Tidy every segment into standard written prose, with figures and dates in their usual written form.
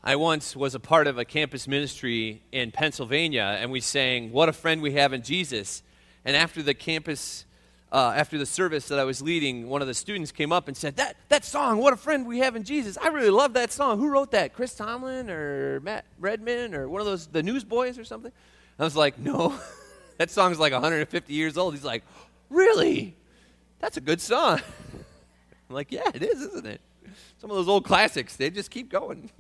I once was a part of a campus ministry in Pennsylvania, and we sang, "What a Friend We Have in Jesus." And after the service that I was leading, one of the students came up and said, that song, "What a Friend We Have in Jesus," I really love that song. Who wrote that? Chris Tomlin or Matt Redman or one of those, the Newsboys or something? I was like, no, that song's like 150 years old. He's like, really? That's a good song. I'm like, yeah, it is, isn't it? Some of those old classics, they just keep going.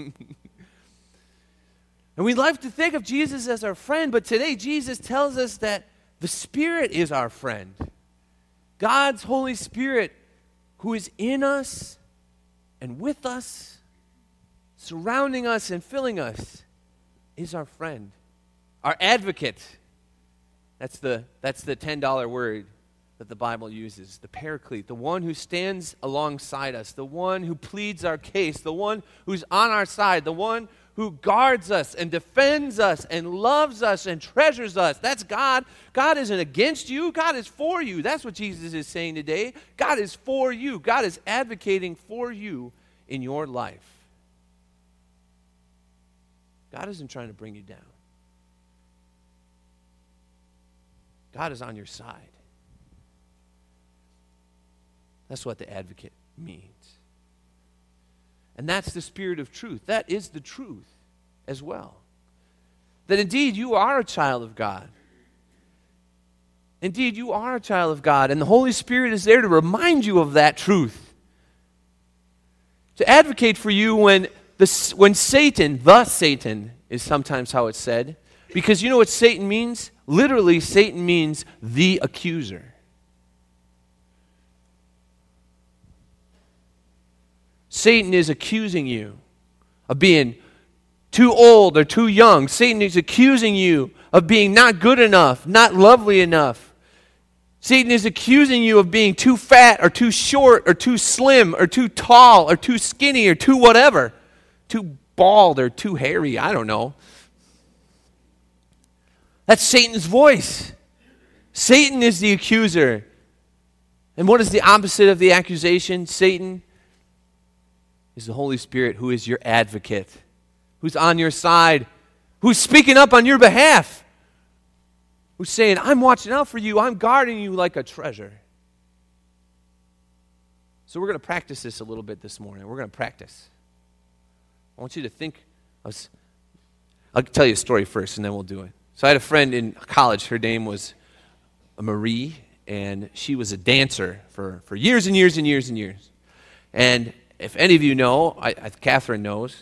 And we like to think of Jesus as our friend, but today Jesus tells us that the Spirit is our friend. God's Holy Spirit, who is in us and with us, surrounding us and filling us, is our friend, our advocate. That's the $10 word that the Bible uses, the paraclete, the one who stands alongside us, the one who pleads our case, the one who's on our side, the one who guards us and defends us and loves us and treasures us. That's God. God isn't against you. God is for you. That's what Jesus is saying today. God is for you. God is advocating for you in your life. God isn't trying to bring you down. God is on your side. That's what the advocate means. And that's the Spirit of truth. That is the truth as well. That indeed you are a child of God. Indeed you are a child of God. And the Holy Spirit is there to remind you of that truth. To advocate for you when Satan, the Satan is sometimes how it's said. Because you know what Satan means? Literally, Satan means the accuser. Satan is accusing you of being too old or too young. Satan is accusing you of being not good enough, not lovely enough. Satan is accusing you of being too fat or too short or too slim or too tall or too skinny or too whatever. Too bald or too hairy, I don't know. That's Satan's voice. Satan is the accuser. And what is the opposite of the accusation? Satan is the Holy Spirit, who is your advocate, who's on your side, who's speaking up on your behalf, who's saying, I'm watching out for you, I'm guarding you like a treasure. So we're going to practice this a little bit this morning. We're going to practice. I want you to think, I'll tell you a story first and then we'll do it. So I had a friend in college, her name was Marie, and she was a dancer for years and years and years and years. And if any of you know, Catherine knows,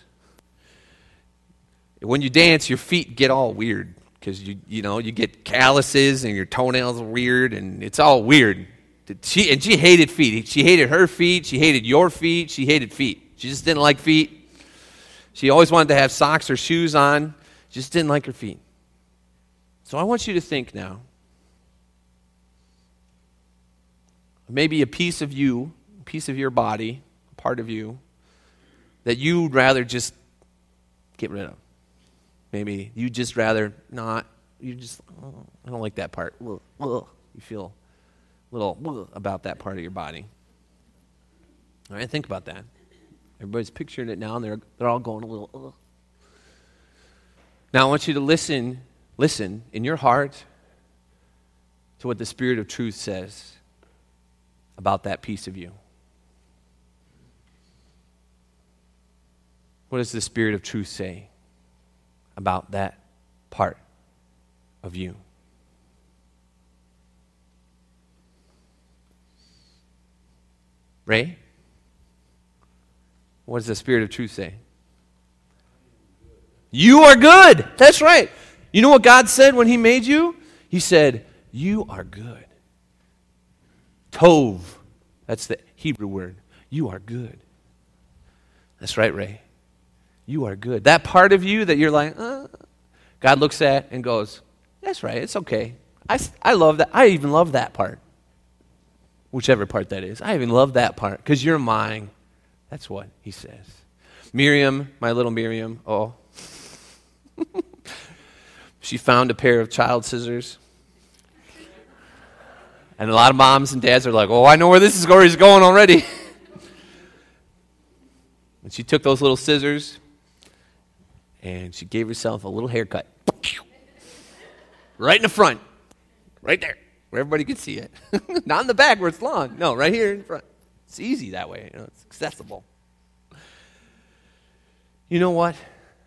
when you dance, your feet get all weird because you get calluses and your toenails are weird and it's all weird. She hated feet. She hated her feet. She hated your feet. She hated feet. She just didn't like feet. She always wanted to have socks or shoes on. Just didn't like her feet. So I want you to think now. Maybe a piece of you, a piece of your body, part of you, that you'd rather just get rid of. Maybe you'd just rather not. I don't like that part. You feel a little about that part of your body. All right, think about that. Everybody's picturing it now, and they're all going a little. Now I want you to listen in your heart to what the Spirit of truth says about that piece of you. What does the Spirit of truth say about that part of you? Ray? What does the Spirit of truth say? You are good. That's right. You know what God said when He made you? He said, you are good. Tov. That's the Hebrew word. You are good. That's right, Ray. You are good. That part of you that you're like, God looks at and goes, that's right, it's okay. I love that. I even love that part. Whichever part that is. I even love that part because you're mine. That's what He says. Miriam, my little Miriam, she found a pair of child scissors. And a lot of moms and dads are like, I know where this story is going already. And she took those little scissors And she gave herself a little haircut. Right in the front. Right there. Where everybody could see it. Not in the back where it's long. No, right here in front. It's easy that way. It's accessible. You know what?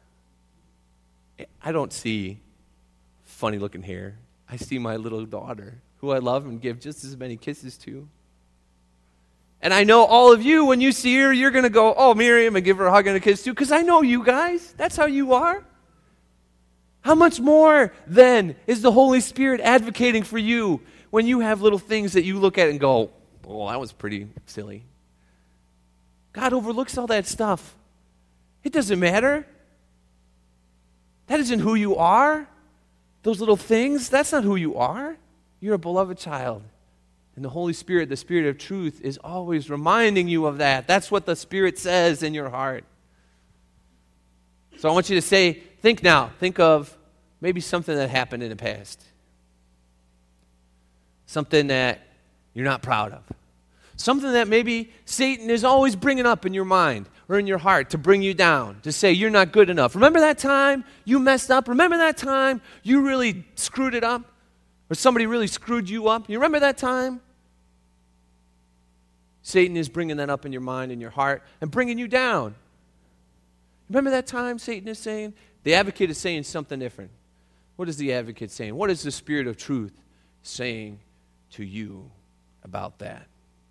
I don't see funny-looking hair. I see my little daughter, who I love and give just as many kisses to. And I know all of you, when you see her, you're going to go, oh, Miriam, and give her a hug and a kiss too, because I know you guys. That's how you are. How much more, then, is the Holy Spirit advocating for you when you have little things that you look at and go, oh, that was pretty silly. God overlooks all that stuff. It doesn't matter. That isn't who you are. Those little things, that's not who you are. You're a beloved child. And the Holy Spirit, the Spirit of truth, is always reminding you of that. That's what the Spirit says in your heart. So I want you to think of maybe something that happened in the past. Something that you're not proud of. Something that maybe Satan is always bringing up in your mind or in your heart to bring you down, to say you're not good enough. Remember that time you messed up? Remember that time you really screwed it up? Or somebody really screwed you up? You remember that time? Satan is bringing that up in your mind and your heart and bringing you down. Remember that time Satan is saying? The advocate is saying something different. What is the advocate saying? What is the Spirit of truth saying to you about that?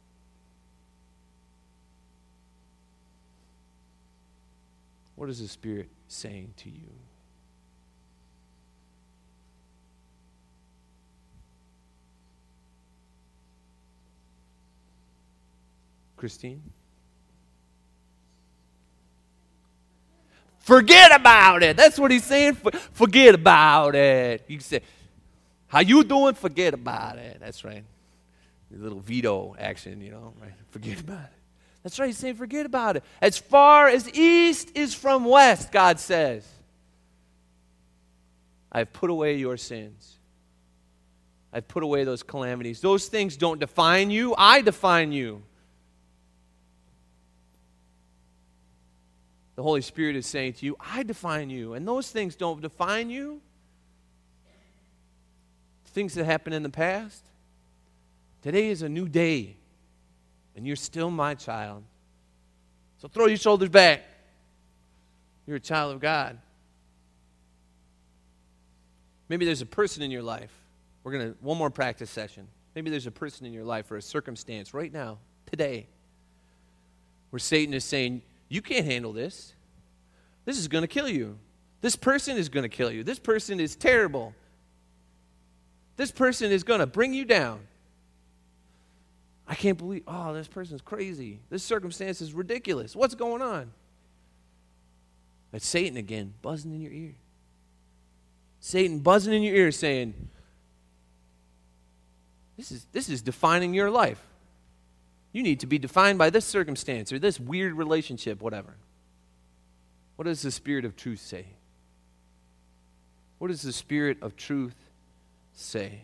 What is the Spirit saying to you? Christine? Forget about it. That's what he's saying. Forget about it. You say, how you doing? Forget about it. That's right. The little veto action, right? Forget about it. That's right. He's saying forget about it. As far as east is from west, God says, I've put away your sins. I've put away those calamities. Those things don't define you. I define you. The Holy Spirit is saying to you, I define you. And those things don't define you. Things that happened in the past. Today is a new day. And you're still my child. So throw your shoulders back. You're a child of God. Maybe there's a person in your life. One more practice session. Maybe there's a person in your life or a circumstance right now, today, where Satan is saying, you can't handle this. This is going to kill you. This person is going to kill you. This person is terrible. This person is going to bring you down. I can't believe, this person's crazy. This circumstance is ridiculous. What's going on? That's Satan again, buzzing in your ear. Satan buzzing in your ear saying, this is defining your life. You need to be defined by this circumstance or this weird relationship, whatever. What does the Spirit of truth say? What does the Spirit of truth say?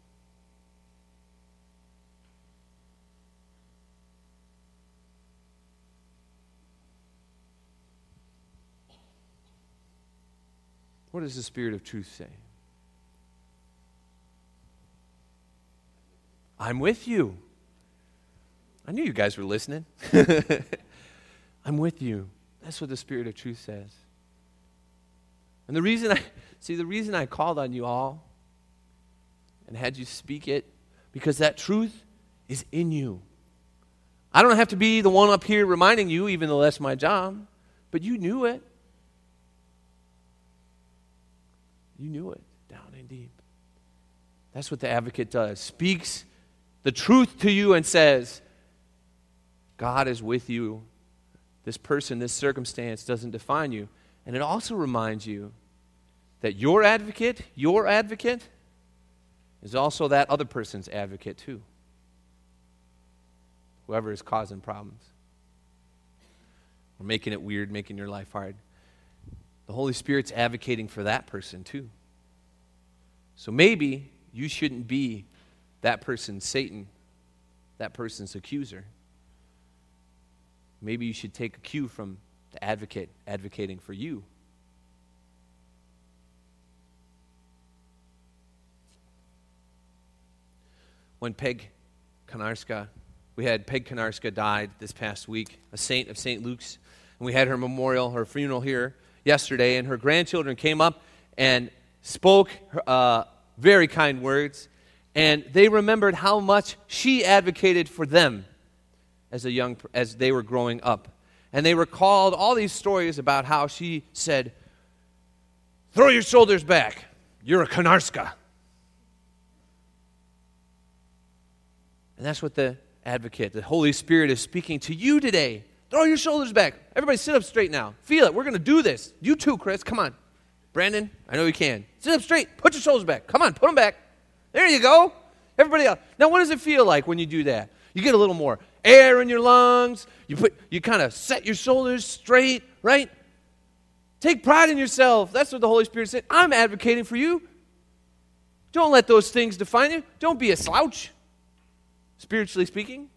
What does the Spirit of truth say? I'm with you. I knew you guys were listening. I'm with you. That's what the Spirit of truth says. And the reason I called on you all and had you speak it, because that truth is in you. I don't have to be the one up here reminding you, even though that's my job, but you knew it. You knew it down and deep. That's what the advocate does. Speaks the truth to you and says, God is with you. This person, this circumstance doesn't define you. And it also reminds you that your advocate is also that other person's advocate too. Whoever is causing problems or making it weird, making your life hard. The Holy Spirit's advocating for that person too. So maybe you shouldn't be that person's Satan, that person's accuser. Maybe you should take a cue from the advocate advocating for you when Peg Konarska, we had Peg Konarska died this past week, a saint of St. Luke's. And we had her memorial, her funeral here yesterday, and her grandchildren came up and spoke very kind words, and they remembered how much she advocated for them as they were growing up. And they recalled all these stories about how she said, "Throw your shoulders back. You're a Konarska." And that's what the advocate, the Holy Spirit, is speaking to you today. Throw your shoulders back. Everybody sit up straight now. Feel it. We're going to do this. You too, Chris. Come on. Brandon, I know you can. Sit up straight. Put your shoulders back. Come on, put them back. There you go. Everybody else. Now, what does it feel like when you do that? You get a little more air in your lungs. You kind of set your shoulders straight, right? Take pride in yourself. That's what the Holy Spirit said. I'm advocating for you. Don't let those things define you. Don't be a slouch, spiritually speaking.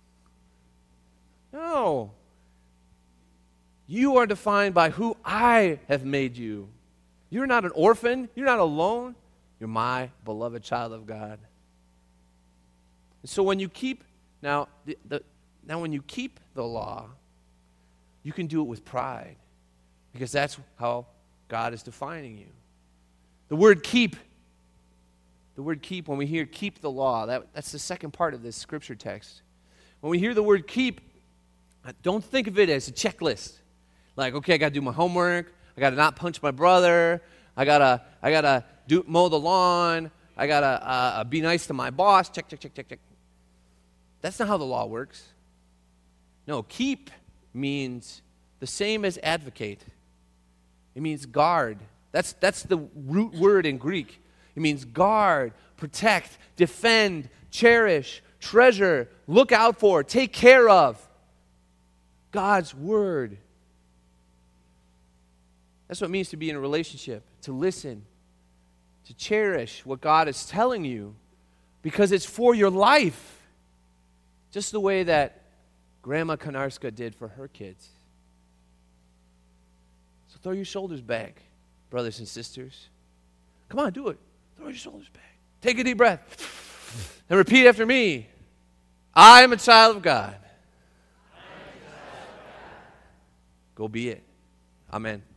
No. You are defined by who I have made you. You're not an orphan. You're not alone. You're my beloved child of God. And so when you keep, when you keep the law, you can do it with pride, because that's how God is defining you. The word keep, when we hear keep the law, that's the second part of this scripture text. When we hear the word keep, don't think of it as a checklist. Like, okay, I got to do my homework. I got to not punch my brother. I gotta mow the lawn. I gotta be nice to my boss. Check. That's not how the law works. No, keep means the same as advocate. It means guard. That's the root word in Greek. It means guard, protect, defend, cherish, treasure, look out for, take care of. God's word. That's what it means to be in a relationship, to listen, to cherish what God is telling you, because it's for your life. Just the way that Grandma Konarska did for her kids. So throw your shoulders back, brothers and sisters. Come on, do it. Throw your shoulders back. Take a deep breath. And repeat after me. I am a child of God. Go be it. Amen.